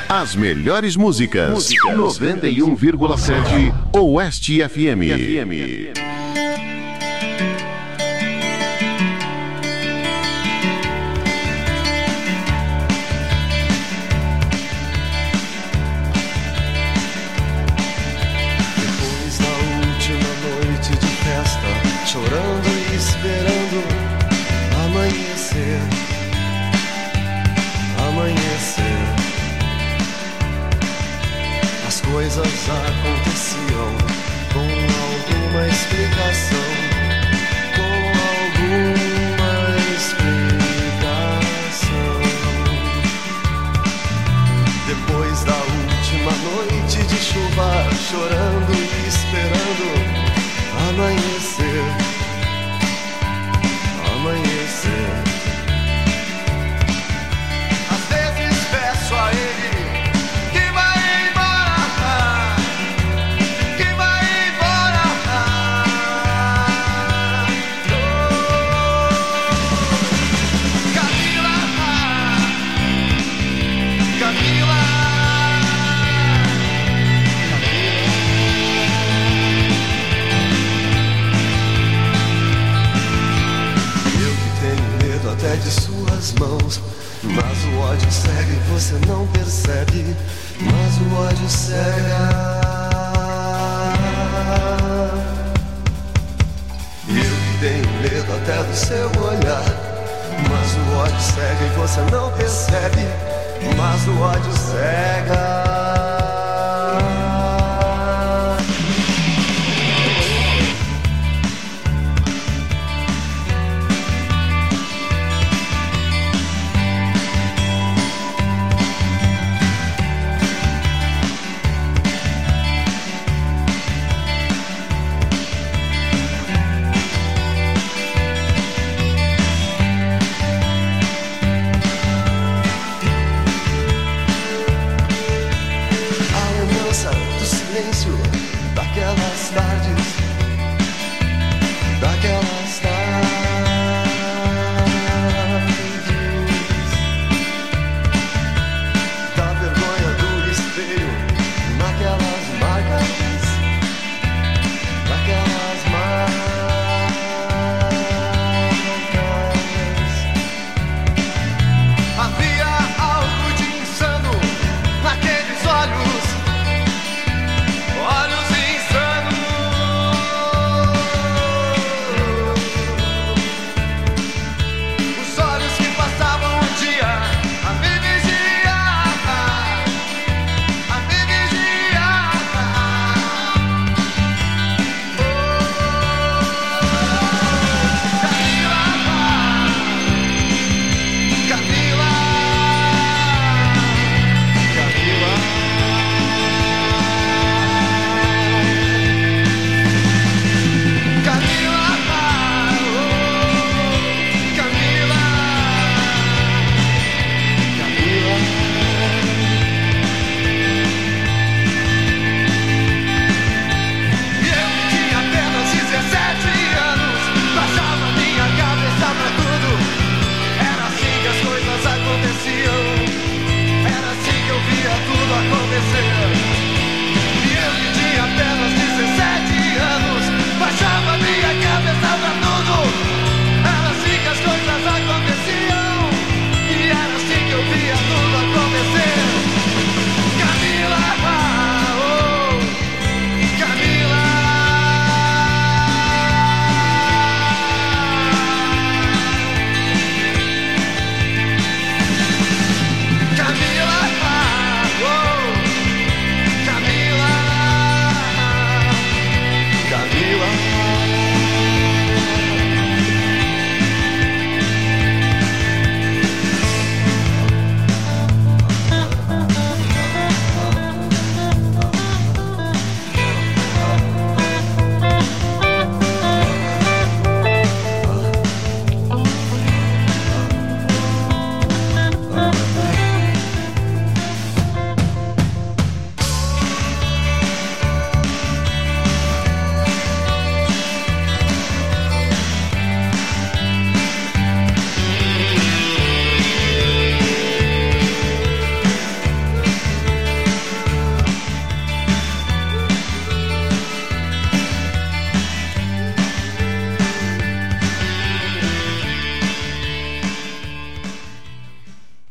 As melhores músicas. 91,7 Oeste FM. Chorando e esperando amanhecer, amanhecer. As coisas aconteciam com alguma explicação, com alguma explicação. Depois da última noite de chuva, chorando e esperando amanhecer, amanhecer. Às vezes peço a ele que vai embora, que vai embora. Oh, Camila, Camila. Até de suas mãos, mas o ódio cega e você não percebe, mas o ódio cega. Eu que tenho medo até do seu olhar, mas o ódio cega e você não percebe, mas o ódio cega.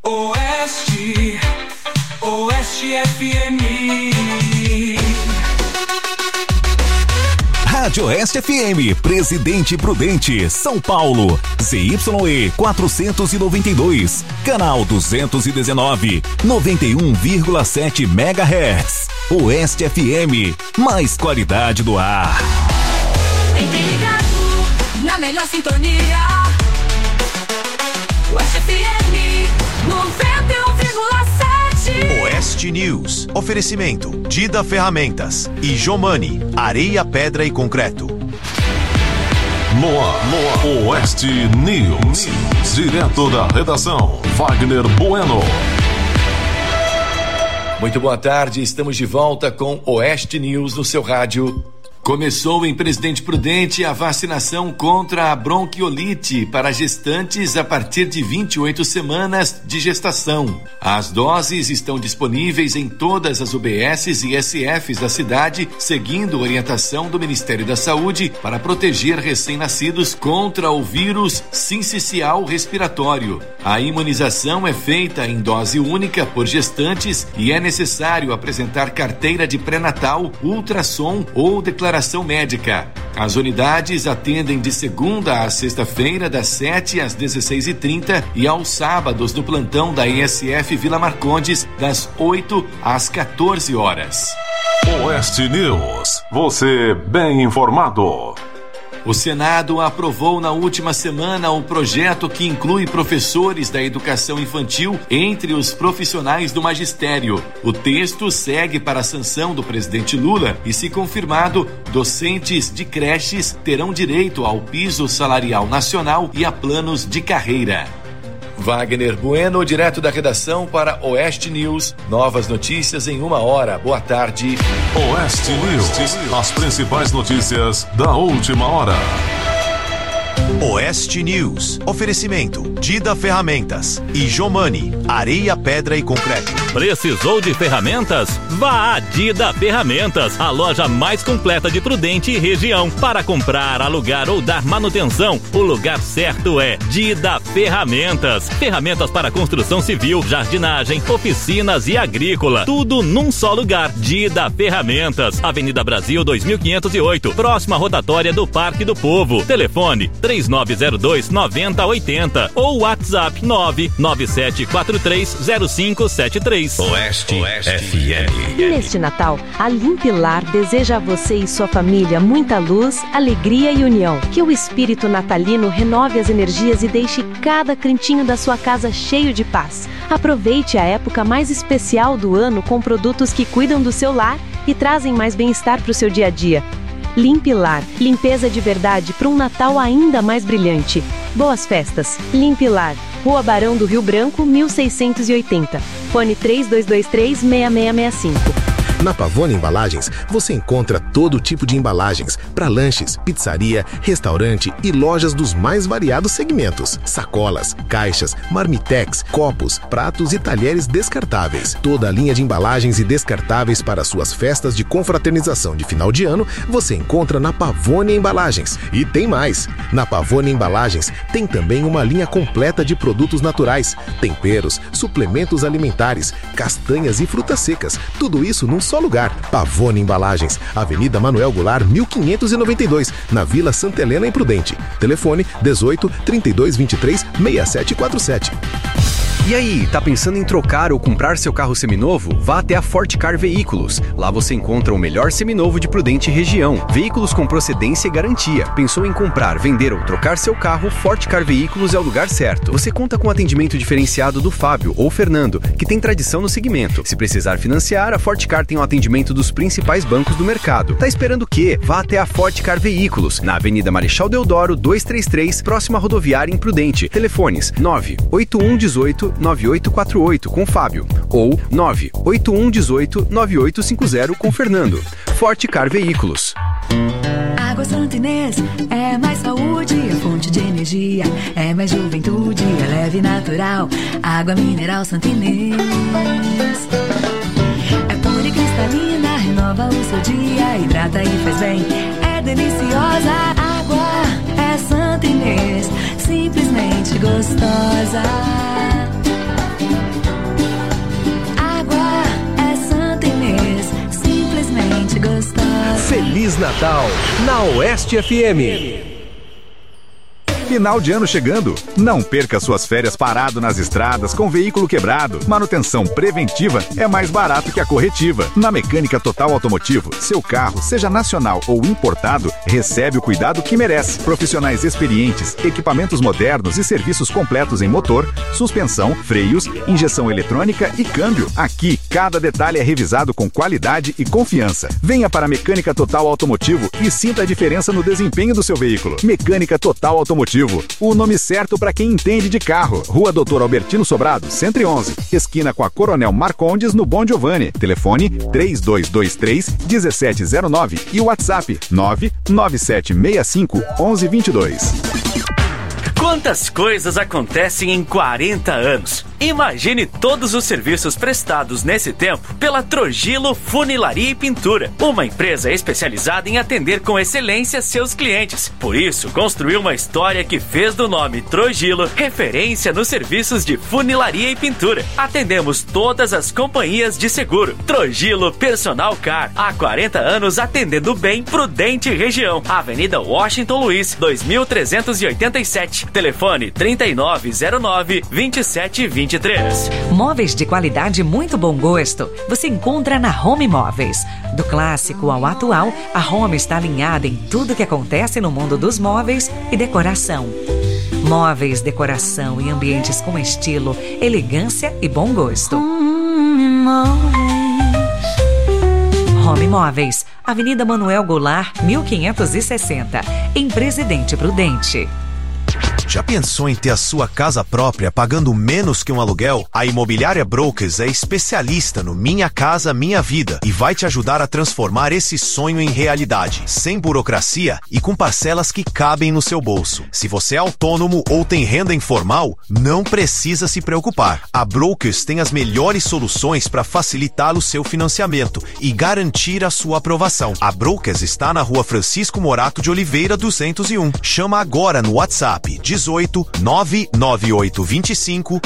Oeste FM. Rádio Oeste FM, Presidente Prudente, São Paulo, ZYE 492, canal 219, 91,7 MHz. Oeste FM, mais qualidade do ar. Ligado na melhor sintonia. Oeste FM 91,7. Oeste News. Oferecimento Dida Ferramentas e Jomani, areia, pedra e concreto. No ar, Oeste News. Direto da redação, Wagner Bueno. Muito boa tarde, estamos de volta com Oeste News no seu rádio. Começou em Presidente Prudente a vacinação contra a bronquiolite para gestantes a partir de 28 semanas de gestação. As doses estão disponíveis em todas as UBSs e SFs da cidade, seguindo orientação do Ministério da Saúde para proteger recém-nascidos contra o vírus sincicial respiratório. A imunização é feita em dose única por gestantes e é necessário apresentar carteira de pré-natal, ultrassom ou declaração médica. As unidades atendem de segunda a sexta-feira, das 7 às 16h30 e aos sábados no plantão da ESF Vila Marcondes, das 8 às 14 horas. Oeste News, você bem informado. O Senado aprovou na última semana o projeto que inclui professores da educação infantil entre os profissionais do magistério. O texto segue para a sanção do presidente Lula e, se confirmado, docentes de creches terão direito ao piso salarial nacional e a planos de carreira. Wagner Bueno, direto da redação para Oeste News. Novas notícias em 1 hora. Boa tarde. Oeste News. As principais notícias da última hora. Oeste News. Oferecimento Dida Ferramentas e Jomani, areia, pedra e concreto. Precisou de ferramentas? Vá a Dida Ferramentas, a loja mais completa de Prudente e região. Para comprar, alugar ou dar manutenção, o lugar certo é Dida Ferramentas. Ferramentas para construção civil, jardinagem, oficinas e agrícola. Tudo num só lugar. Dida Ferramentas, Avenida Brasil 2508, próxima rotatória do Parque do Povo. Telefone 3902-9080 ou WhatsApp 997430573. Oeste FM. Neste Natal, a Limpilar deseja a você e sua família muita luz, alegria e união. Que o espírito natalino renove as energias e deixe cada cantinho da sua casa cheio de paz. Aproveite a época mais especial do ano com produtos que cuidam do seu lar e trazem mais bem-estar para o seu dia a dia. Limpilar, limpeza de verdade para um Natal ainda mais brilhante. Boas festas. Limpilar, Rua Barão do Rio Branco, 1680. Fone 3223-6665. Na Pavone Embalagens, você encontra todo tipo de embalagens para lanches, pizzaria, restaurante e lojas dos mais variados segmentos. Sacolas, caixas, marmitex, copos, pratos e talheres descartáveis. Toda a linha de embalagens e descartáveis para suas festas de confraternização de final de ano, você encontra na Pavone Embalagens. E tem mais! Na Pavone Embalagens tem também uma linha completa de produtos naturais, temperos, suplementos alimentares, castanhas e frutas secas. Tudo isso num só lugar. Pavone Embalagens, Avenida Manuel Goulart, 1592, na Vila Santa Helena, em Prudente. Telefone 18 32 23 6747. E aí, tá pensando em trocar ou comprar seu carro seminovo? Vá até a Forte Car Veículos. Lá você encontra o melhor seminovo de Prudente e região. Veículos com procedência e garantia. Pensou em comprar, vender ou trocar seu carro? Forte Car Veículos é o lugar certo. Você conta com atendimento diferenciado do Fábio ou Fernando, que tem tradição no segmento. Se precisar financiar, a Forte Car tem o atendimento dos principais bancos do mercado. Tá esperando o quê? Vá até a Forte Car Veículos, na Avenida Marechal Deodoro, 233, próxima à rodoviária em Prudente. Telefones 98118 9848 com Fábio ou 98118 9850 com Fernando. Forte Car Veículos. Água Santa Inês é mais saúde, é fonte de energia, é mais juventude, é leve e natural. Água mineral Santa Inês é pura e cristalina, renova o seu dia, hidrata e faz bem. É deliciosa, água é Santa Inês, simplesmente gostosa. Natal, na Oeste FM. Final de ano chegando. Não perca suas férias parado nas estradas com veículo quebrado. Manutenção preventiva é mais barato que a corretiva. Na Mecânica Total Automotivo, seu carro, seja nacional ou importado, recebe o cuidado que merece. Profissionais experientes, equipamentos modernos e serviços completos em motor, suspensão, freios, injeção eletrônica e câmbio. Aqui, cada detalhe é revisado com qualidade e confiança. Venha para a Mecânica Total Automotivo e sinta a diferença no desempenho do seu veículo. Mecânica Total Automotivo. O nome certo para quem entende de carro. Rua Doutor Albertino Sobrado, 111. Esquina com a Coronel Marcondes, no Bom Giovanni. Telefone 3223-1709 e o WhatsApp 99765-1122. Quantas coisas acontecem em 40 anos? Imagine todos os serviços prestados nesse tempo pela Trogilo Funilaria e Pintura, uma empresa especializada em atender com excelência seus clientes. Por isso, construiu uma história que fez do nome Trogilo referência nos serviços de funilaria e pintura. Atendemos todas as companhias de seguro. Trogilo Personal Car, há 40 anos atendendo bem Prudente região. Avenida Washington Luiz, 2387. Telefone 3909-2723. Móveis de qualidade e muito bom gosto você encontra na Home Móveis. Do clássico ao atual, a Home está alinhada em tudo que acontece no mundo dos móveis e decoração. Móveis, decoração e ambientes com estilo, elegância e bom gosto. Home Móveis, Avenida Manuel Goulart, 1560, em Presidente Prudente. Já pensou em ter a sua casa própria pagando menos que um aluguel? A Imobiliária Brokers é especialista no Minha Casa Minha Vida e vai te ajudar a transformar esse sonho em realidade, sem burocracia e com parcelas que cabem no seu bolso. Se você é autônomo ou tem renda informal, não precisa se preocupar. A Brokers tem as melhores soluções para facilitar o seu financiamento e garantir a sua aprovação. A Brokers está na Rua Francisco Morato de Oliveira 201. Chama agora no WhatsApp 18 99825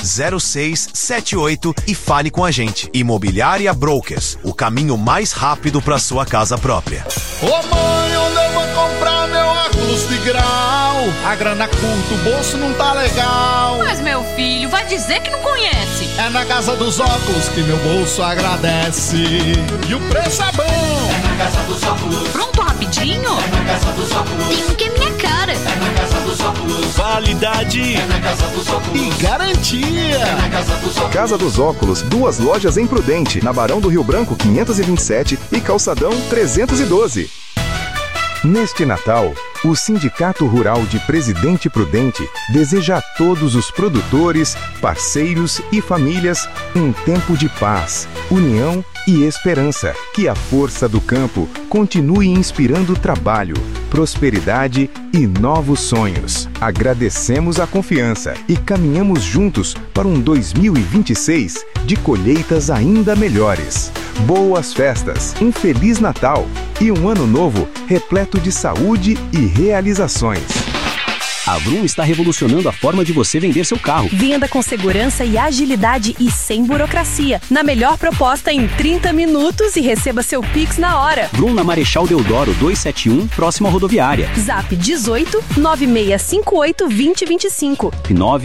0678 e fale com a gente. Imobiliária Brokers, o caminho mais rápido para sua casa própria. Ô mãe, onde eu vou comprar meu óculos de grau? A grana curta, o bolso não tá legal. Mas meu filho, vai dizer que não conhece. É na Casa dos Óculos que meu bolso agradece. E o preço é bom. É na Casa dos Óculos. Pronto, rapidinho? É na Casa dos Óculos. Tem um que é minha cara. É na Casa dos Óculos. Qualidade é na Casa dos Óculos. E garantia é na Casa dos Óculos. Casa dos Óculos, 2 lojas em Prudente, na Barão do Rio Branco 527 e Calçadão 312. Neste Natal, o Sindicato Rural de Presidente Prudente deseja a todos os produtores, parceiros e famílias um tempo de paz, união e esperança. Que a força do campo continue inspirando trabalho, prosperidade e novos sonhos. Agradecemos a confiança e caminhamos juntos para um 2026 de colheitas ainda melhores. Boas festas, um Feliz Natal e um ano novo repleto de saúde e realizações. A Vroom está revolucionando a forma de você vender seu carro. Venda com segurança e agilidade e sem burocracia. Na melhor proposta em 30 minutos e receba seu Pix na hora. Vroom na Marechal Deodoro 271, próximo à rodoviária. Zap 18 9658 2025.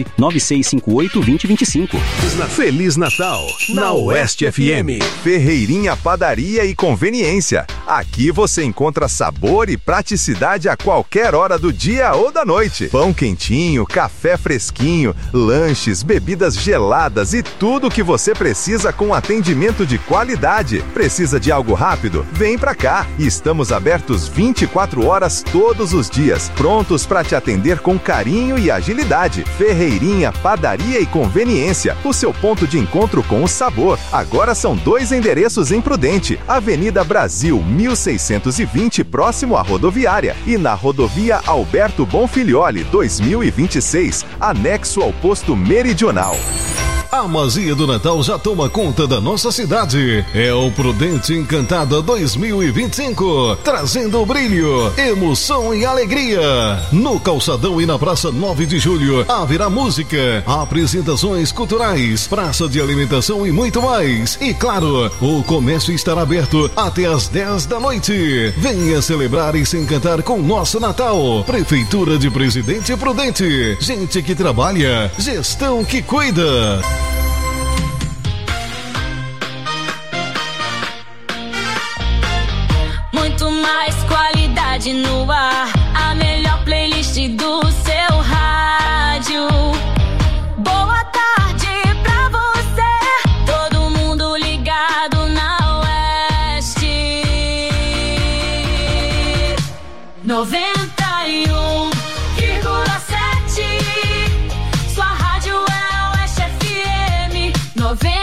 99658 2025. Feliz Natal, na Oeste FM. Ferreirinha Padaria e Conveniência. Aqui você encontra sabor e praticidade a qualquer hora do dia ou da noite. Pão quentinho, café fresquinho, lanches, bebidas geladas e tudo o que você precisa com atendimento de qualidade. Precisa de algo rápido? Vem pra cá. Estamos abertos 24 horas todos os dias, prontos para te atender com carinho e agilidade. Ferreirinha Padaria e Conveniência, o seu ponto de encontro com o sabor. Agora são 2 endereços em Prudente: Avenida Brasil 1620, próximo à rodoviária, e na rodovia Alberto Bonfilioli 2026, anexo ao posto Meridional. A magia do Natal já toma conta da nossa cidade. É o Prudente Encantada 2025, trazendo brilho, emoção e alegria. No Calçadão e na Praça 9 de Julho haverá música, apresentações culturais, praça de alimentação e muito mais. E claro, o comércio estará aberto até às 10 da noite. Venha celebrar e se encantar com nosso Natal. Prefeitura de Presidente Prudente. Gente que trabalha, gestão que cuida. Muito mais qualidade no ar, a melhor playlist do seu rádio. Boa tarde pra você, todo mundo ligado na Oeste 91,7. Sua rádio é Oeste FM 91,7.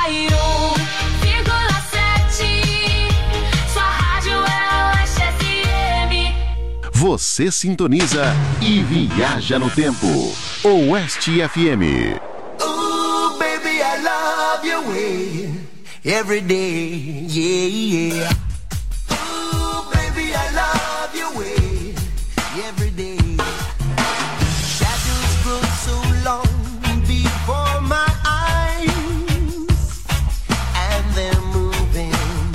Sua rádio é Oeste FM. Você sintoniza e viaja no tempo. Oeste FM. Ooh, baby, I love your way every day, yeah, yeah. Ooh, baby, I love your way every day. Shadows grow so long before my eyes, and they're moving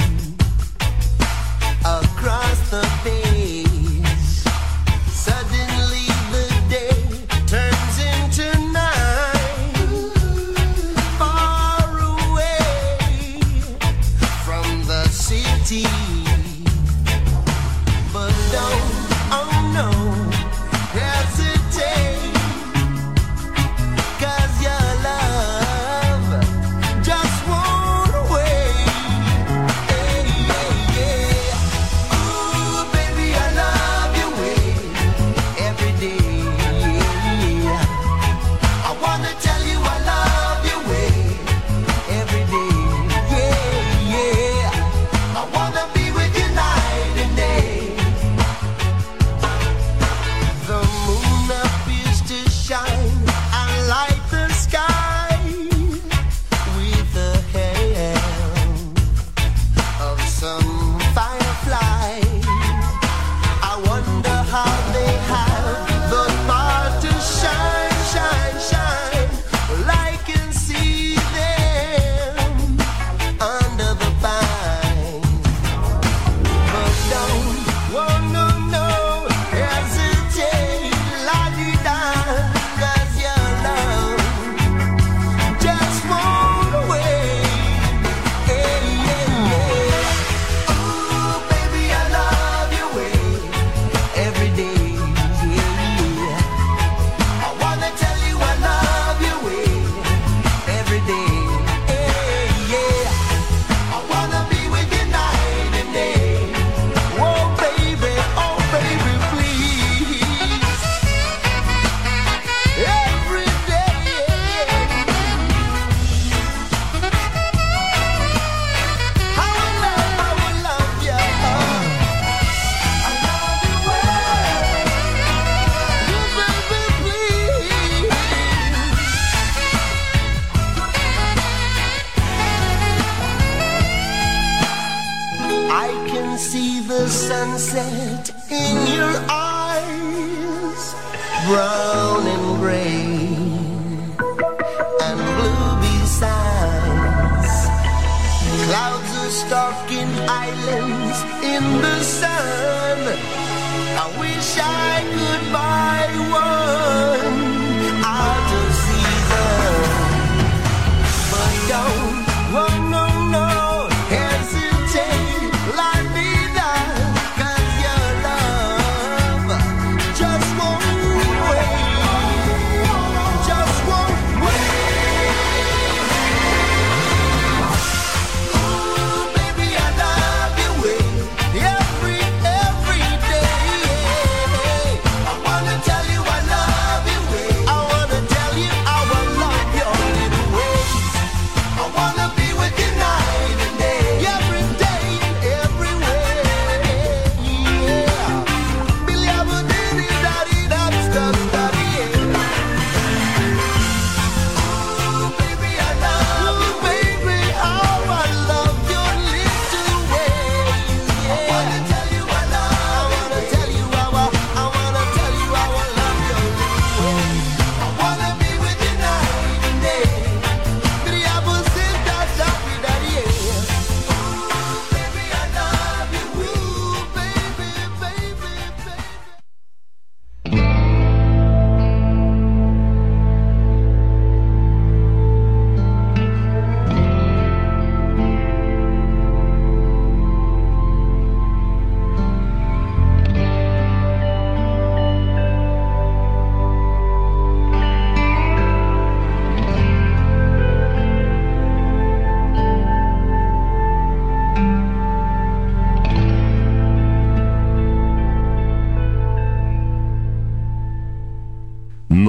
across the page. Suddenly the day turns into night, far away from the city. But don't, oh no, hesitate, 'cause your love just won't wait. Hey, yeah, yeah. Ooh, baby, I love your way every day. Yeah. I wanna tell you I love your way every day. Yeah, yeah. I wanna be with you night and day. The moon appears to shine and light the sky with the help of some firefly. I wonder how they have the power to shine, shine, shine. Well, I can see them under the pine. But don't, oh no, no, hesitate, la-di-da, 'cause your love just won't wait. Hey, yeah, yeah. Ooh, baby, I love your way every day. Yeah, yeah. I wanna tell you I love your way every day. Hey, yeah. I wanna be with you night and day. Oh, baby, please. Every day. I will love you. I love you well. Oh, baby, please. I can see the sunset in your eyes, brown and gray and blue besides. Clouds are stalking islands in the sun. I wish I could buy one out of season. But don't, oh no, no, hesitate, like me that, 'cause your love just won't wait, just won't wait. Ooh, baby, I love your way every day. I wanna tell you I love your way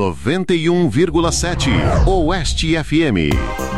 91,7 Oeste FM.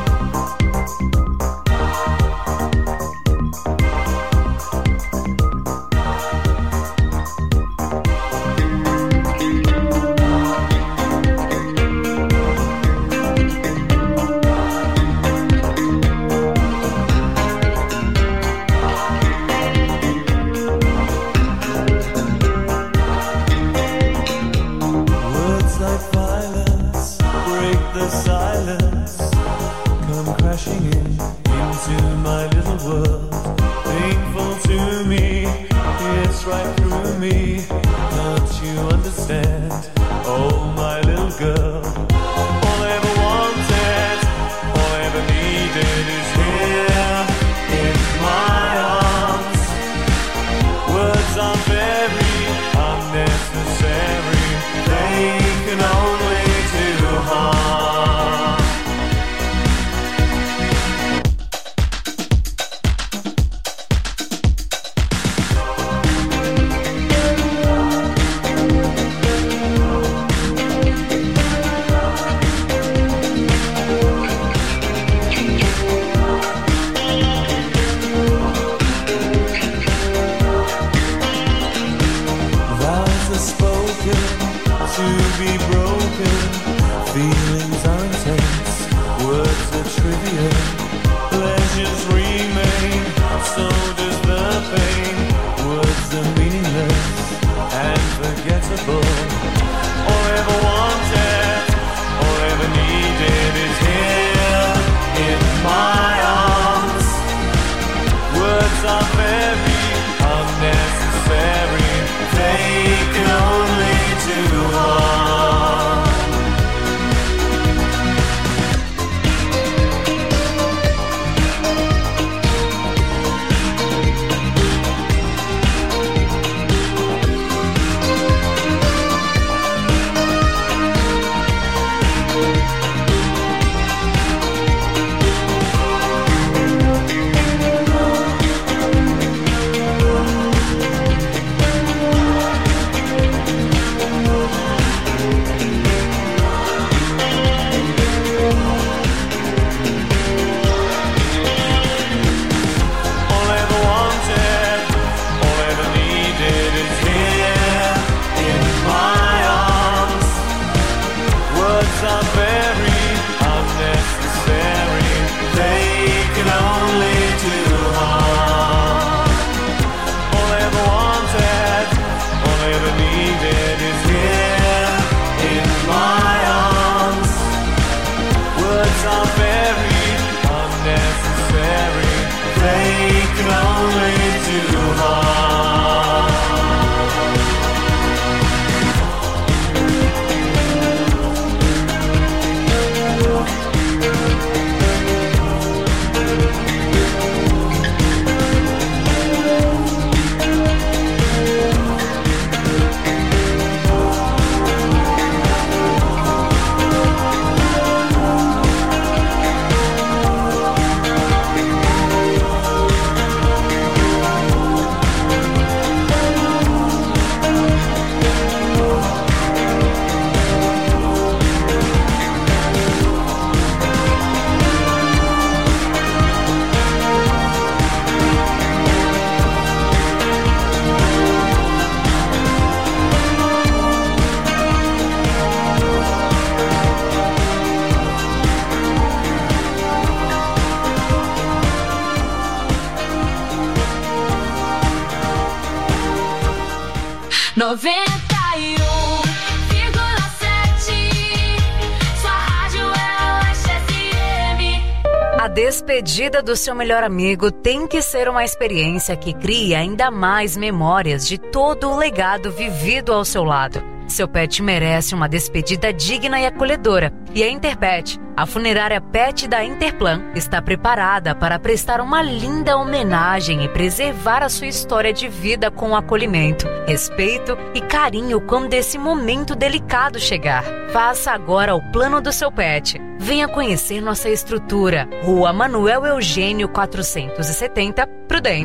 A despedida do seu melhor amigo tem que ser uma experiência que crie ainda mais memórias de todo o legado vivido ao seu lado. Seu pet merece uma despedida digna e acolhedora. E a Interpet, a funerária pet da Interplan, está preparada para prestar uma linda homenagem e preservar a sua história de vida com acolhimento, respeito e carinho quando esse momento delicado chegar. Faça agora o plano do seu pet. Venha conhecer nossa estrutura. Rua Manuel Eugênio 470, Prudente.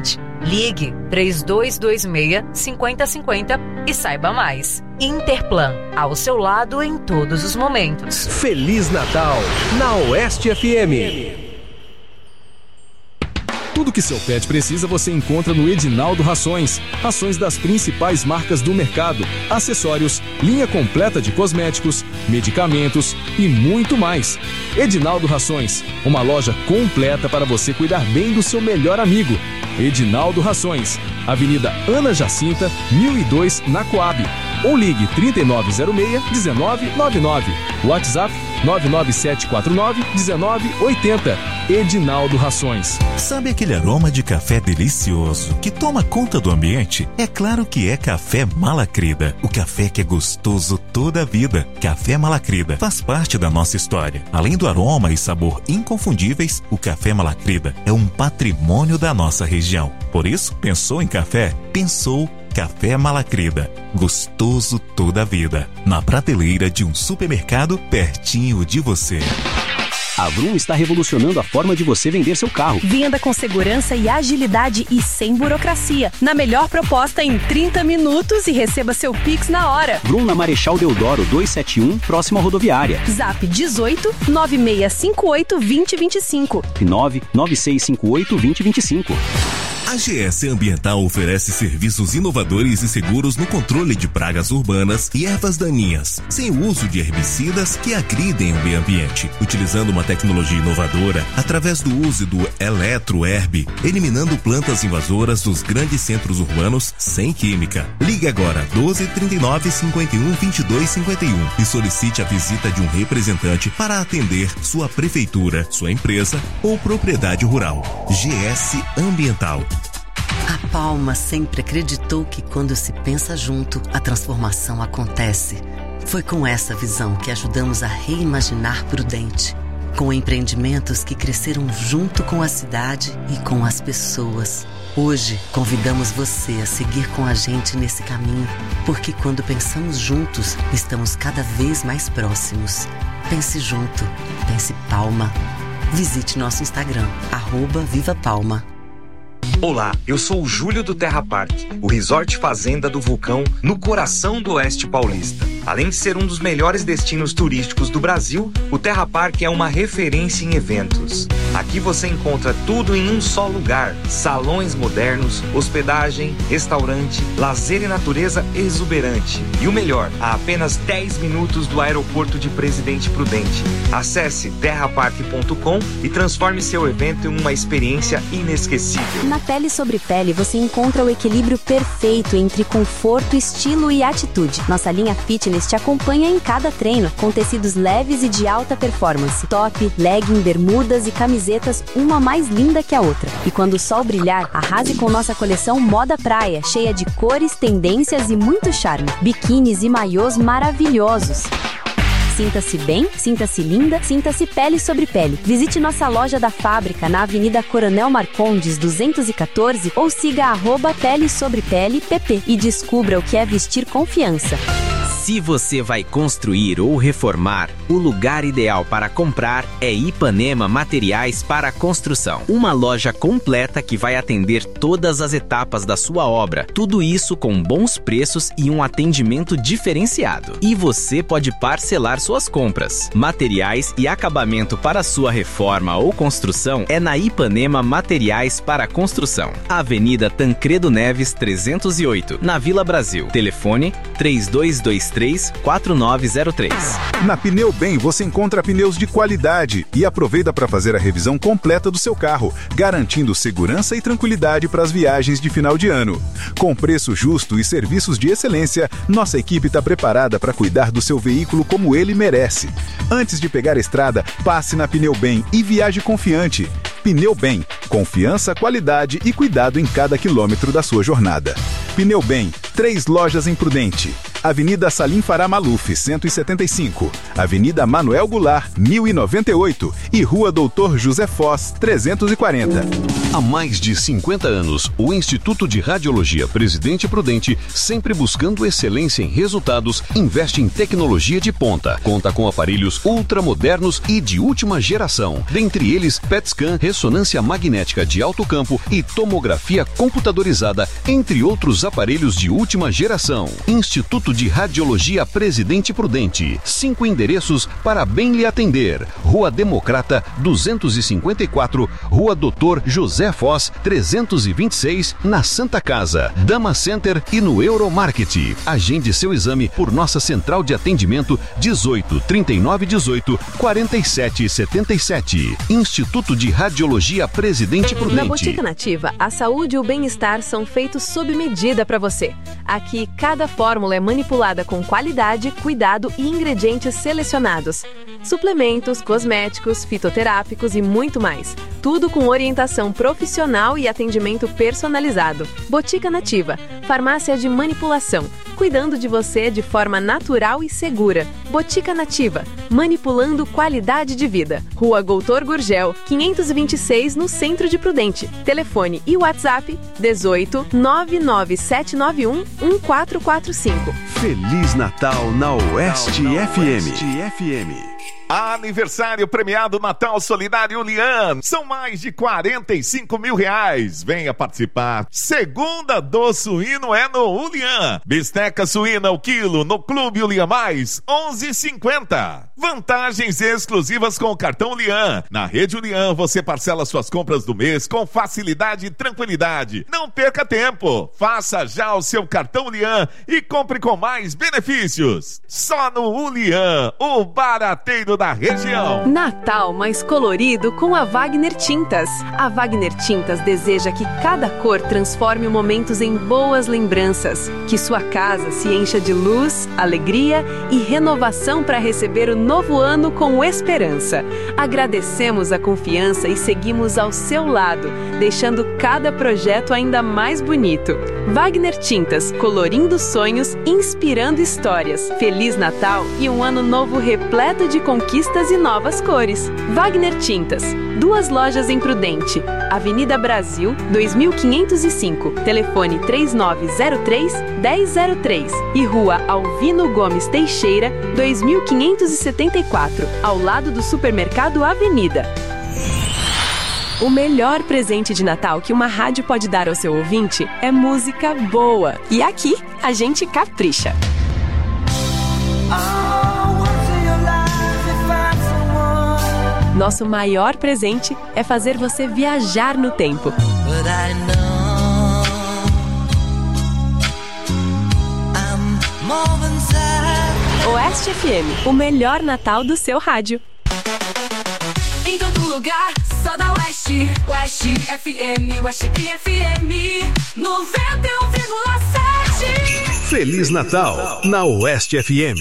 Ligue 3226-5050 e saiba mais. Interplan, ao seu lado em todos os momentos. Feliz Natal na Oeste FM. Tudo que seu pet precisa você encontra no Edinaldo Rações. Rações das principais marcas do mercado, acessórios, linha completa de cosméticos, medicamentos e muito mais. Edinaldo Rações, uma loja completa para você cuidar bem do seu melhor amigo. Edinaldo Rações, Avenida Ana Jacinta, 1002, na Coab. Ou ligue 3906-1999. WhatsApp 99749-1980. Edinaldo Rações. Sabe aquele aroma de café delicioso que toma conta do ambiente? É claro que é Café Malacrida. O café que é gostoso toda a vida. Café Malacrida faz parte da nossa história. Além do aroma e sabor inconfundíveis, o Café Malacrida é um patrimônio da nossa região. Por isso, pensou em café? Pensou Café Malacrida. Gostoso toda a vida. Na prateleira de um supermercado pertinho de você. A Vroom está revolucionando a forma de você vender seu carro. Venda com segurança e agilidade e sem burocracia. Na melhor proposta em 30 minutos e receba seu Pix na hora. Vroom na Marechal Deodoro 271, próximo à rodoviária. Zap 18 9658 2025. 99658 2025. A GS Ambiental oferece serviços inovadores e seguros no controle de pragas urbanas e ervas daninhas, sem o uso de herbicidas que agridem o meio ambiente, utilizando uma tecnologia inovadora através do uso do eletroherb, eliminando plantas invasoras dos grandes centros urbanos sem química. Ligue agora 12 39 51 22 51 e solicite a visita de um representante para atender sua prefeitura, sua empresa ou propriedade rural. GS Ambiental. A Palma sempre acreditou que quando se pensa junto, a transformação acontece. Foi com essa visão que ajudamos a reimaginar Prudente, com empreendimentos que cresceram junto com a cidade e com as pessoas. Hoje, convidamos você a seguir com a gente nesse caminho, porque quando pensamos juntos, estamos cada vez mais próximos. Pense junto, pense Palma. Visite nosso Instagram, @VivaPalma. Olá, eu sou o Júlio do Terra Park, o resort fazenda do Vulcão no coração do Oeste Paulista. Além de ser um dos melhores destinos turísticos do Brasil, o Terra Park é uma referência em eventos. Aqui você encontra tudo em um só lugar: salões modernos, hospedagem, restaurante, lazer e natureza exuberante. E o melhor, a apenas 10 minutos do aeroporto de Presidente Prudente. Acesse terrapark.com e transforme seu evento em uma experiência inesquecível. Na Pele Sobre Pele você encontra o equilíbrio perfeito entre conforto, estilo e atitude. Nossa linha fitness te acompanha em cada treino, com tecidos leves e de alta performance. Top, legging, bermudas e camisetas, uma mais linda que a outra. E quando o sol brilhar, arrase com nossa coleção Moda Praia, cheia de cores, tendências e muito charme. Biquínis e maiôs maravilhosos. Sinta-se bem, sinta-se linda, sinta-se Pele Sobre Pele. Visite nossa loja da fábrica na Avenida Coronel Marcondes 214 ou siga @Pele Sobre Pele PP e descubra o que é vestir confiança. Se você vai construir ou reformar, o lugar ideal para comprar é Ipanema Materiais para Construção. Uma loja completa que vai atender todas as etapas da sua obra. Tudo isso com bons preços e um atendimento diferenciado. E você pode parcelar suas compras. Materiais e acabamento para sua reforma ou construção é na Ipanema Materiais para Construção. Avenida Tancredo Neves 308, na Vila Brasil. Telefone 3223-4903. Na Pneu Bem você encontra pneus de qualidade e aproveita para fazer a revisão completa do seu carro, garantindo segurança e tranquilidade para as viagens de final de ano. Com preço justo e serviços de excelência, nossa equipe está preparada para cuidar do seu veículo como ele merece. Antes de pegar a estrada, passe na Pneu Bem e viaje confiante. Pneu Bem, confiança, qualidade e cuidado em cada quilômetro da sua jornada. Pneu Bem, 3 lojas em Prudente. Avenida Salim Farah Maluf, 175. Avenida Manuel Goulart, 1098. E Rua Doutor José Foz, 340. Há mais de 50 anos, o Instituto de Radiologia Presidente Prudente, sempre buscando excelência em resultados, investe em tecnologia de ponta. Conta com aparelhos ultramodernos e de última geração. Dentre eles, PET scan, ressonância magnética de alto campo e tomografia computadorizada, entre outros aparelhos de última geração. Instituto de Radiologia Presidente Prudente. 5 endereços para bem lhe atender. Rua Democrata, 254. Rua Doutor José Foz, 326, na Santa Casa, Dama Center e no Euromarket. Agende seu exame por nossa central de atendimento 18 39 18 47 77. Instituto de Radiologia Presidente Prudente. Na Botica Nativa, a saúde e o bem-estar são feitos sob medida para você. Aqui, cada fórmula é manipulada com qualidade, cuidado e ingredientes selecionados. Suplementos, cosméticos, fitoterápicos e muito mais. Tudo com orientação profissional e atendimento personalizado. Botica Nativa, farmácia de manipulação, cuidando de você de forma natural e segura. Botica Nativa, manipulando qualidade de vida. Rua Goutor Gurgel, 526, no centro de Prudente. Telefone e WhatsApp 18 99791 1445. Feliz Natal na Oeste FM. Aniversário premiado Natal Solidário Lian. São mais de 45 mil reais. Venha participar. Segunda do suíno é no Ulian. Bisteca suína o quilo no Clube Ulian Mais, 11,50. Vantagens exclusivas com o cartão Lian. Na rede Ulian você parcela suas compras do mês com facilidade e tranquilidade. Não perca tempo. Faça já o seu cartão Lian e compre com mais benefícios. Só no Ulian, o barateiro da região. Natal mais colorido com a Wagner Tintas. A Wagner Tintas deseja que cada cor transforme momentos em boas lembranças, que sua casa se encha de luz, alegria e renovação para receber o novo ano com esperança. Agradecemos a confiança e seguimos ao seu lado, deixando cada projeto ainda mais bonito. Wagner Tintas, colorindo sonhos, inspirando histórias. Feliz Natal e um ano novo repleto de conquistas e novas cores. Wagner Tintas, 2 lojas em Prudente. Avenida Brasil, 2505. Telefone 3903-1003. E Rua Alvino Gomes Teixeira, 2574. Ao lado do Supermercado Avenida. O melhor presente de Natal que uma rádio pode dar ao seu ouvinte é música boa. E aqui, a gente capricha. Nosso maior presente é fazer você viajar no tempo. Oeste FM, o melhor Natal do seu rádio. Em todo lugar, só da Oeste. Oeste FM, Oeste FM 91,7. Feliz Natal na Oeste FM.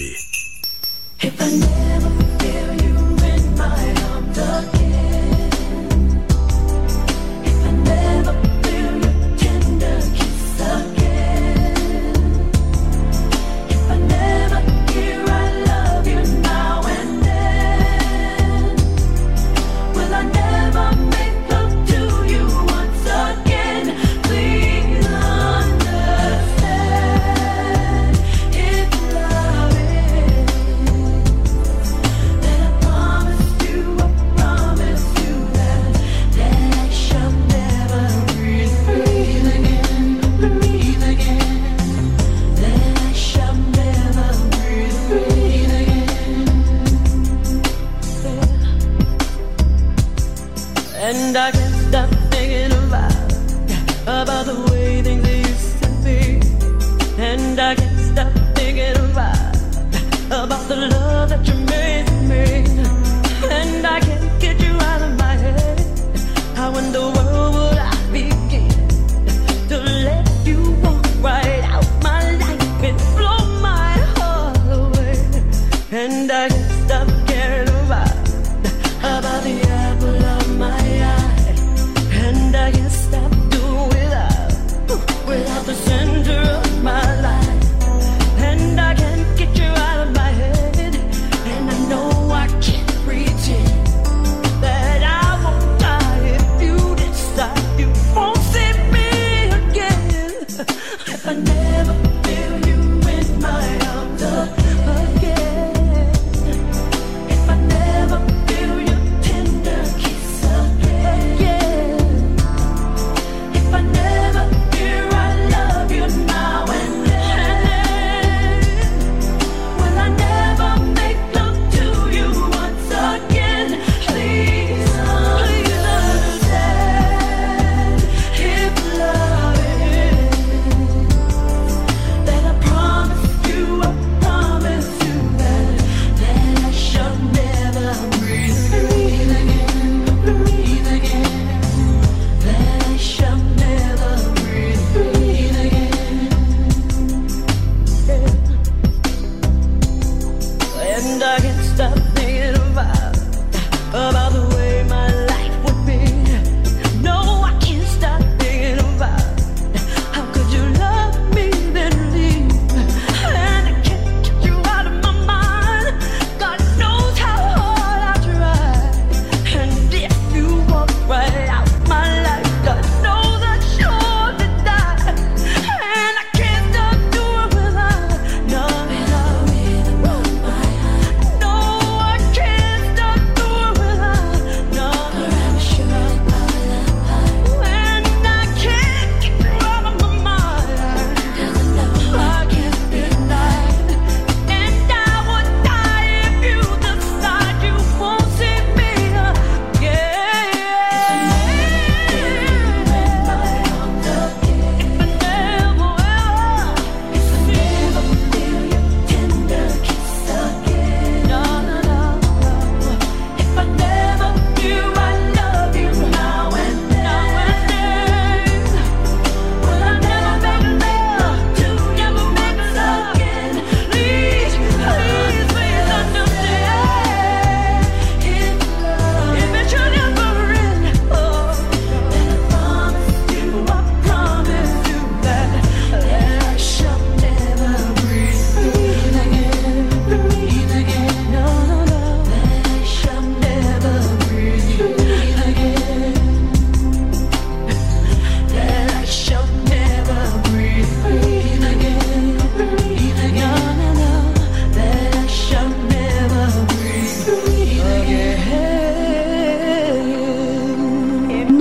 And I can't stop thinking about the way things used to be. And I can't stop thinking about the love that you made me. And I can't get you out of my head. How in the world would I begin to let you walk right out my life and blow my heart away? And I can't stop caring about the apple of my eye. And I can't stop doing without the center of my life. And I can't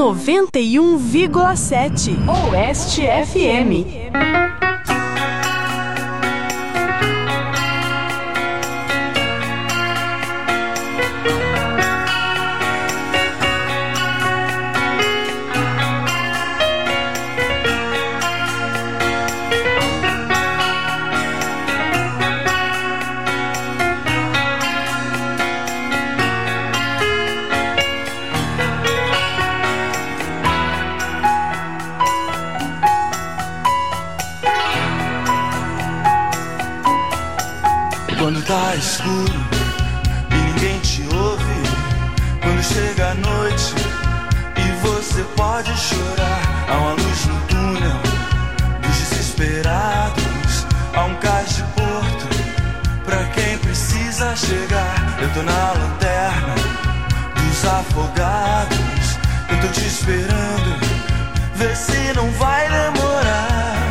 91,7 Oeste FM. Quando tá escuro e ninguém te ouve, quando chega a noite e você pode chorar, há uma luz no túnel dos desesperados, há um cais de porto pra quem precisa chegar. Eu tô na lanterna dos afogados, eu tô te esperando, vê se não vai demorar.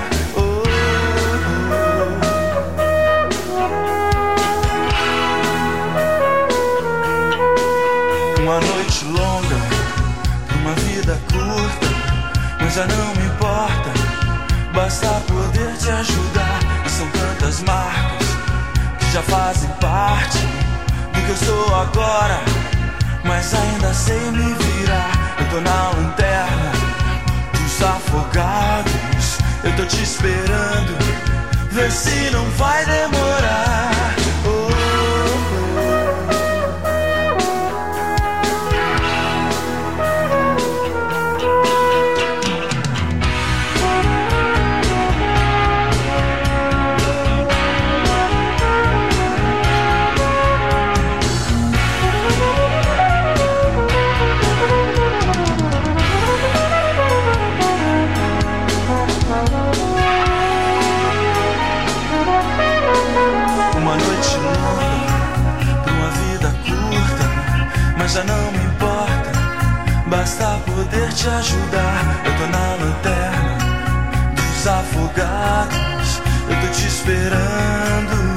Uma noite longa, uma vida curta, mas já não me importa, basta poder te ajudar. E são tantas marcas que já fazem parte do que eu sou agora, mas ainda sei me virar. Eu tô na lanterna dos afogados, eu tô te esperando, vê se não vai demorar. Já não me importa, basta poder te ajudar. Eu tô na lanterna dos afogados, eu tô te esperando.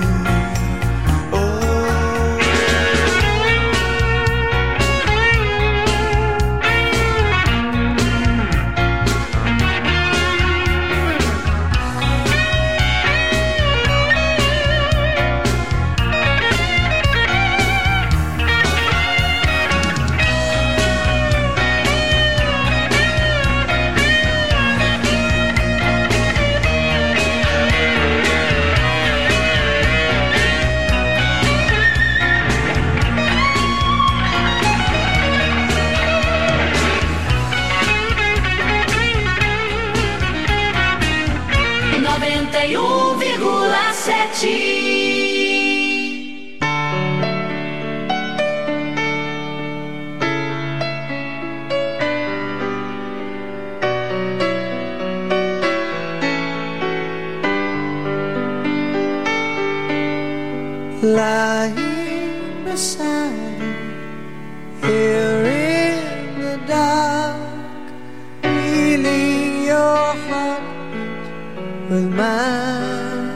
Lying beside you, here in the dark, feeling your heartbeat with mine.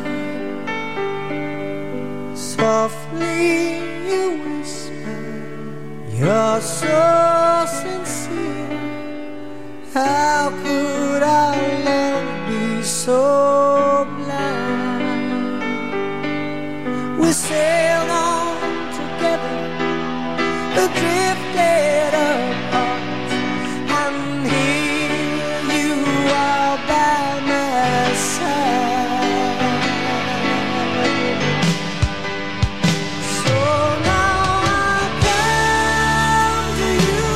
Softly you whisper, you're so sincere. How could our love be so blind? We sailed on together, drifted apart, and here you are by my side. So now I come to you,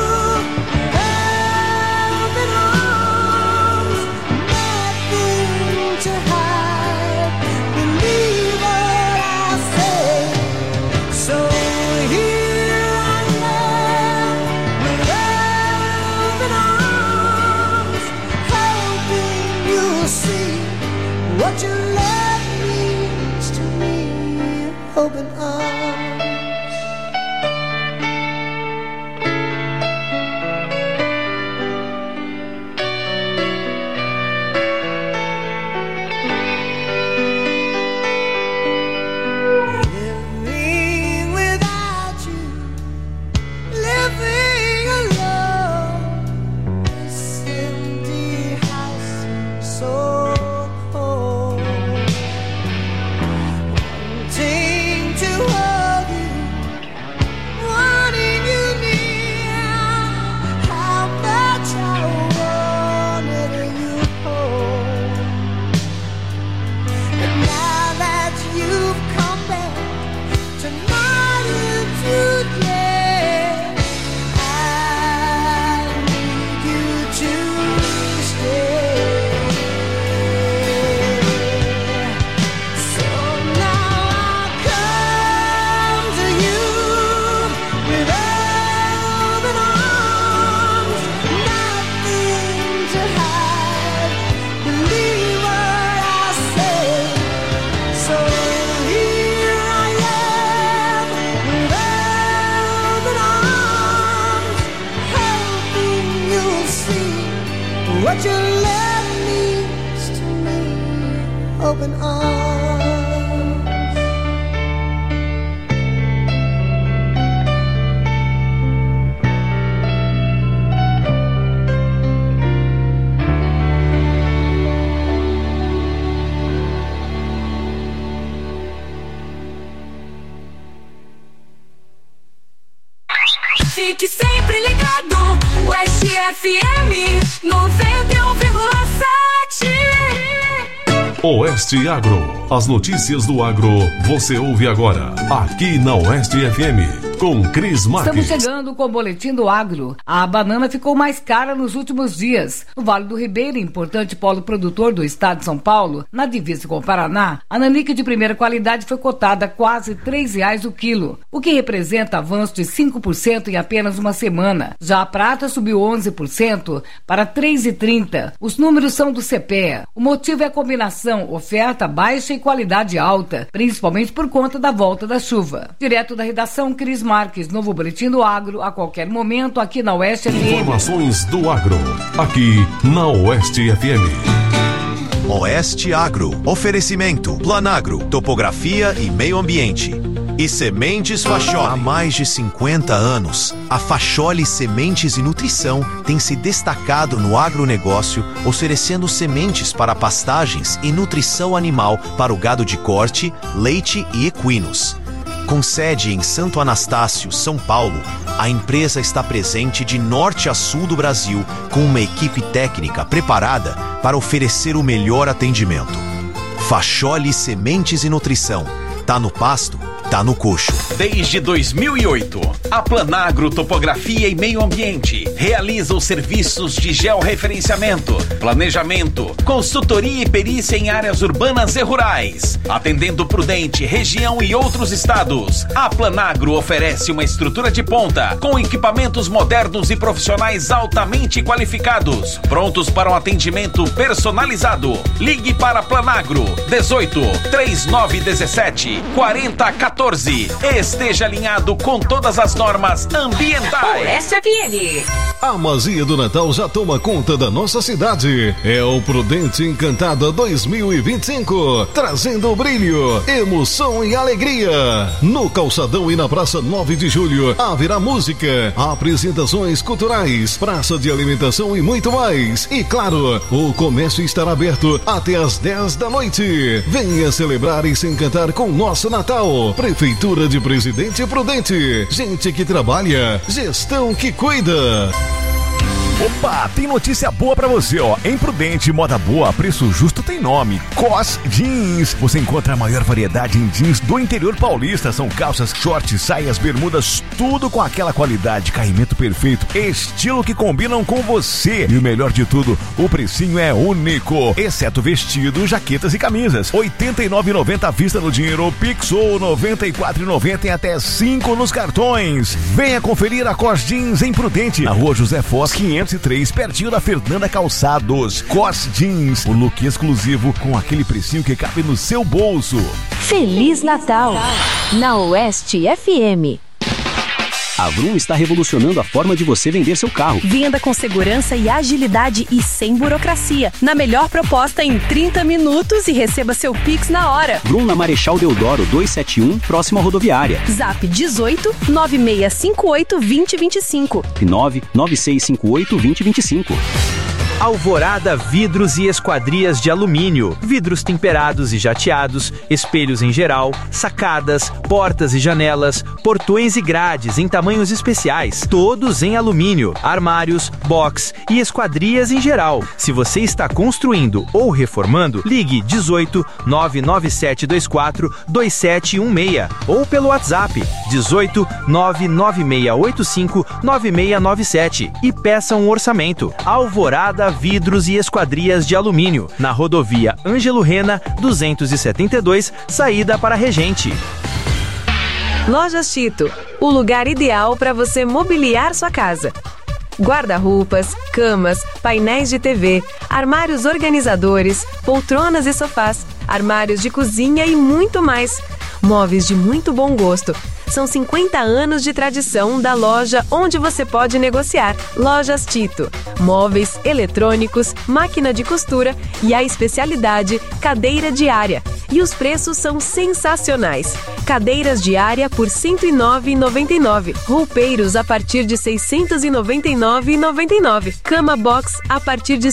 open arms, nothing to hide. Believe what I say. So here I am, with open arms, hoping you'll see what your love means to me. Open arms. Living without you, living alone, see what your love means to me. Open arms. Fique sempre ligado, West FM 91,7. Oeste Agro. As notícias do agro você ouve agora, aqui na Oeste FM, com Cris Marques. Estamos chegando com o Boletim do Agro. A banana ficou mais cara nos últimos dias. No Vale do Ribeira, importante polo produtor do estado de São Paulo, na divisa com o Paraná, a nanica de primeira qualidade foi cotada a quase R$3 o quilo, o que representa avanço de 5% em apenas uma semana. Já a prata subiu 11% para R$3,30. Os números são do CPEA. O motivo é a combinação oferta baixa e qualidade alta, principalmente por conta da volta da chuva. Direto da redação, Cris Marques, novo Boletim do Agro, a qualquer momento, aqui na Oeste FM. Informações do agro, aqui na Oeste FM. Oeste Agro. Oferecimento Planagro, topografia e meio ambiente. E Sementes Facholi. Há mais de 50 anos, a Facholi Sementes e Nutrição tem se destacado no agronegócio, oferecendo sementes para pastagens e nutrição animal para o gado de corte, leite e equinos. Com sede em Santo Anastácio, São Paulo, a empresa está presente de norte a sul do Brasil com uma equipe técnica preparada para oferecer o melhor atendimento. Facholi Sementes e Nutrição. Tá no pasto, tá no coxo. Desde 2008, a Planagro Topografia e Meio Ambiente realiza os serviços de georreferenciamento, planejamento, consultoria e perícia em áreas urbanas e rurais. Atendendo Prudente, região e outros estados, a Planagro oferece uma estrutura de ponta com equipamentos modernos e profissionais altamente qualificados, prontos para um atendimento personalizado. Ligue para Planagro 18 3917 4014. Esteja alinhado com todas as normas ambientais. Oeste FM. A magia do Natal já toma conta da nossa cidade. É o Prudente Encantada 2025, trazendo brilho, emoção e alegria. No Calçadão e na Praça 9 de Julho haverá música, apresentações culturais, praça de alimentação e muito mais. E claro, o comércio estará aberto até às 10 da noite. Venha celebrar e se encantar com nosso Natal. Prefeitura de Presidente Prudente. Gente que trabalha, gestão que cuida. Opa, tem notícia boa pra você, ó. Em Prudente, moda boa, preço justo tem nome. COS Jeans. Você encontra a maior variedade em jeans do interior paulista. São calças, shorts, saias, bermudas, tudo com aquela qualidade, caimento perfeito, estilo que combinam com você. E o melhor de tudo, o precinho é único, exceto vestido, jaquetas e camisas. R$ 89,90 à vista no dinheiro, Pix ou R$ 94,90 em até 5 nos cartões. Venha conferir a COS Jeans em Prudente, na Rua José Foz 503, pertinho da Fernanda Calçados. COS Jeans, o look exclusivo com aquele precinho que cabe no seu bolso. Feliz Natal na Oeste FM. A Vroom está revolucionando a forma de você vender seu carro. Venda com segurança e agilidade e sem burocracia. Na melhor proposta em 30 minutos e receba seu Pix na hora. Vroom na Marechal Deodoro 271, próximo à rodoviária. Zap 18 9658 2025 e 99658 2025. Alvorada Vidros e Esquadrias de Alumínio. Vidros temperados e jateados, espelhos em geral, sacadas, portas e janelas, portões e grades em tamanhos especiais, todos em alumínio, armários, box e esquadrias em geral. Se você está construindo ou reformando, ligue 18 99724 2716 ou pelo WhatsApp 18 99685 9697 e peça um orçamento. Alvorada Vidros e Esquadrias de Alumínio, na rodovia Ângelo Rena 272, saída para Regente. Lojas Tito, o lugar ideal para você mobiliar sua casa. Guarda-roupas, camas, painéis de TV, armários organizadores, poltronas e sofás, armários de cozinha e muito mais. Móveis de muito bom gosto. São 50 anos de tradição da loja onde você pode negociar. Lojas Tito. Móveis, eletrônicos, máquina de costura e a especialidade, cadeira diária. E os preços são sensacionais. Cadeiras diária por R$ 109,99. Roupeiros a partir de R$ 699,99. Cama box a partir de R$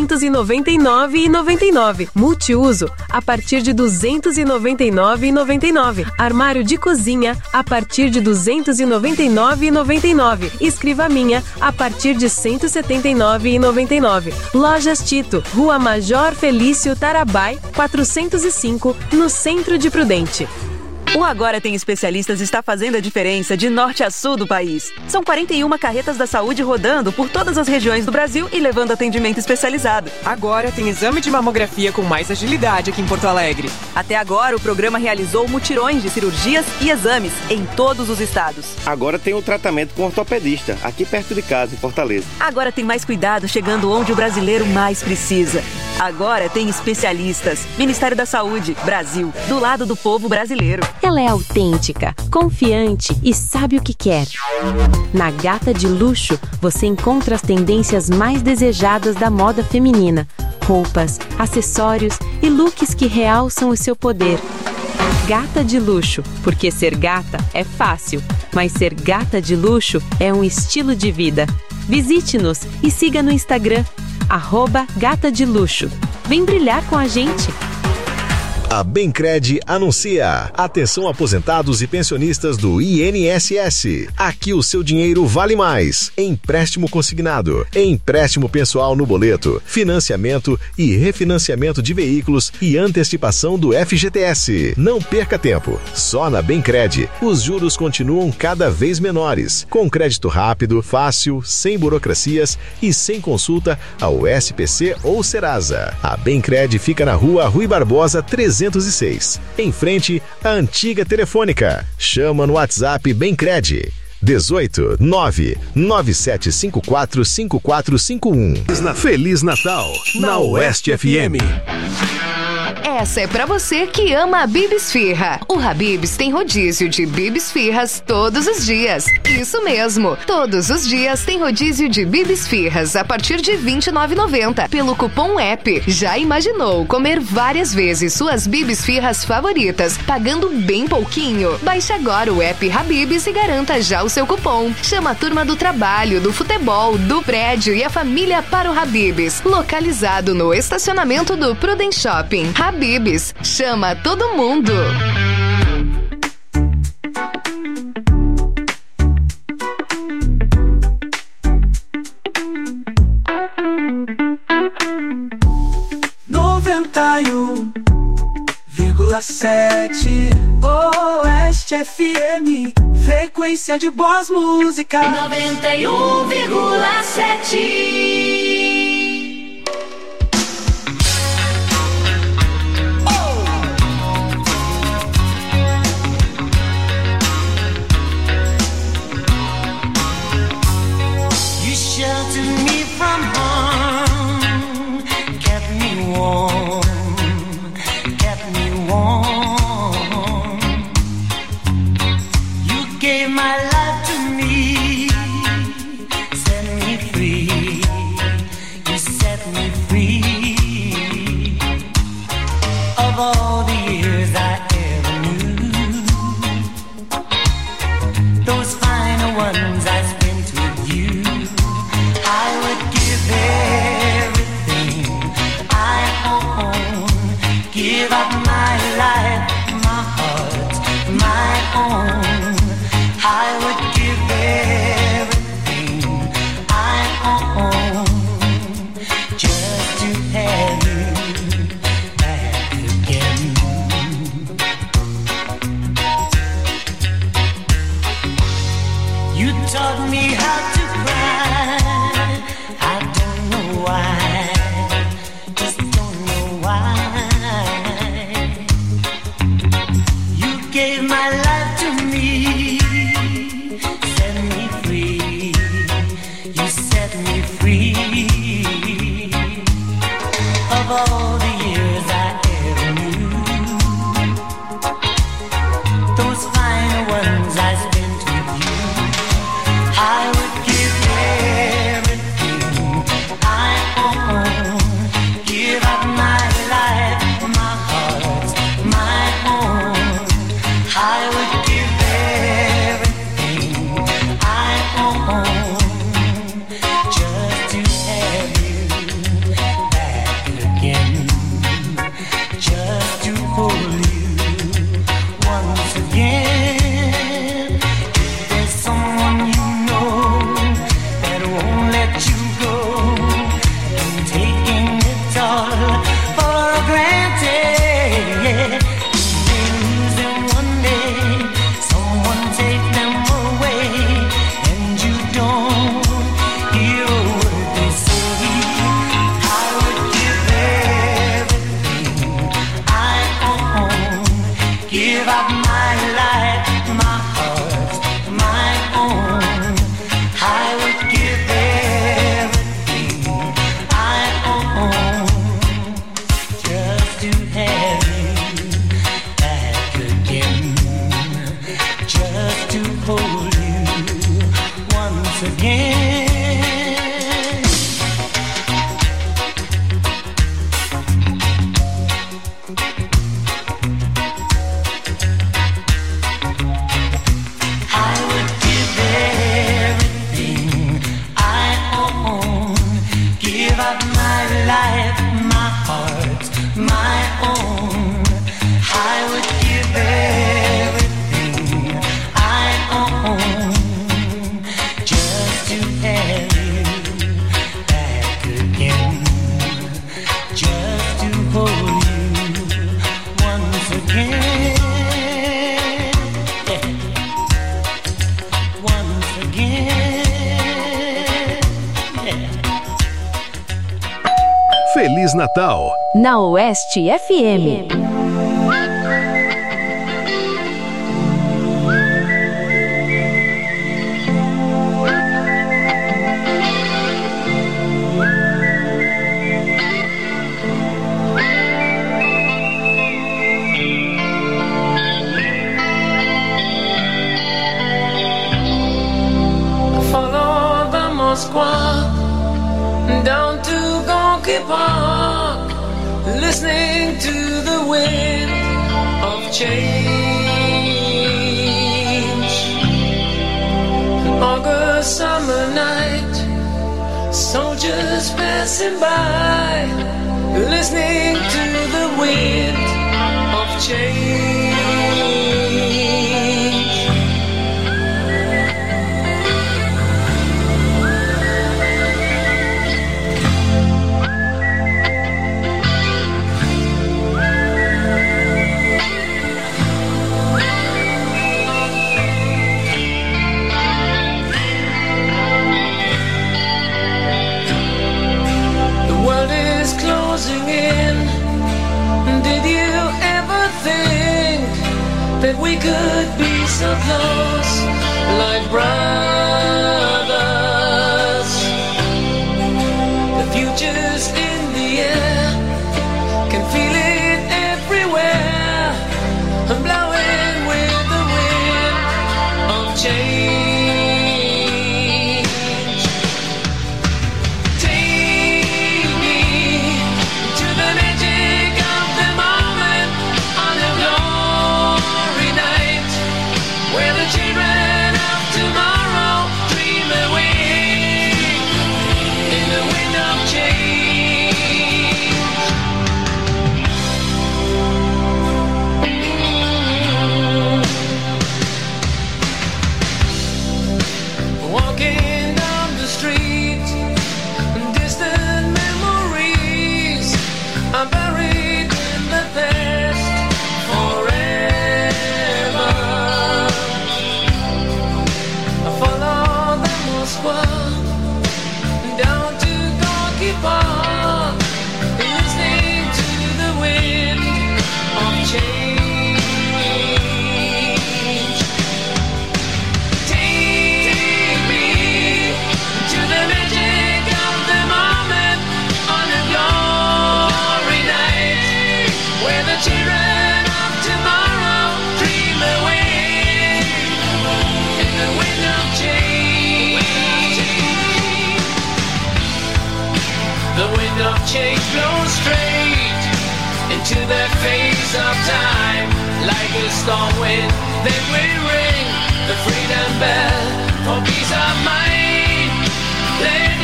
699,99. Multiuso a partir de R$ 299,99. Armário de cozinha a partir de R$ 299,99. Escrivaminha a partir de R$ 179,99. Lojas Tito, Rua Major Felício Tarabai, 405, no centro de Prudente. O Agora Tem Especialistas está fazendo a diferença de norte a sul do país. São 41 carretas da saúde rodando por todas as regiões do Brasil e levando atendimento especializado. Agora tem exame de mamografia com mais agilidade aqui em Porto Alegre. Até agora, o programa realizou mutirões de cirurgias e exames em todos os estados. Agora tem o tratamento com ortopedista, aqui perto de casa, em Fortaleza. Agora tem mais cuidado chegando onde o brasileiro mais precisa. Agora tem especialistas. Ministério da Saúde, Brasil, do lado do povo brasileiro. Ela é autêntica, confiante e sabe o que quer. Na Gata de Luxo, você encontra as tendências mais desejadas da moda feminina. Roupas, acessórios e looks que realçam o seu poder. Gata de Luxo, porque ser gata é fácil, mas ser gata de luxo é um estilo de vida. Visite-nos e siga no Instagram, @Gata de Luxo. Vem brilhar com a gente! A Bencred anuncia. Atenção aposentados e pensionistas do INSS. Aqui o seu dinheiro vale mais. Empréstimo consignado, empréstimo pessoal no boleto, financiamento e refinanciamento de veículos e antecipação do FGTS. Não perca tempo. Só na Bencred, os juros continuam cada vez menores. Com crédito rápido, fácil, sem burocracias e sem consulta ao SPC ou Serasa. A Bencred fica na Rua Rui Barbosa 306, em frente à antiga Telefônica. Chama no WhatsApp Bencred 18 99754 5451. Feliz Natal na Oeste FM. Essa é pra você que ama a Bibis Firra. O Habib's tem rodízio de Bibis Firras todos os dias. Isso mesmo, todos os dias tem rodízio de Bibis Firras a partir de R$ 29,90 pelo cupom app. Já imaginou comer várias vezes suas Bibis Firras favoritas, pagando bem pouquinho? Baixe agora o app Habib's e garanta já o seu cupom. Chama a turma do trabalho, do futebol, do prédio e a família para o Habib's. Localizado no estacionamento do Prudent Shopping. Habib's, chama todo mundo. sete, Oeste FM, frequência de boas músicas. 91,7. Those fine ones life, my heart, my own. I would give everything I own just to have you back again, just to hold you once again. Yeah. Once again. Yeah. Feliz Natal! Na Oeste FM. Follow the Moskwa down to Gonky Park, listening to the wind of change. An August summer night, soldiers passing by, listening to the wind of change. Did you ever think that we could be so close, like brothers? The future's in the air, can feel it everywhere, I'm blowing with the wind of change. Take me to the magic of the moment on a glory night, where the children of tomorrow dream away in the wind of change. Walking down the street, distant memories are buried in the past forever. I follow the Moskwa down to Gonky Park, listening to the wind of change. Take me to the magic of the moment on a glory night, where the children of tomorrow dream away in the wind of change. The wind of change blows straight into the face of time, like a storm wind that will ring the freedom bell for peace of mind. Let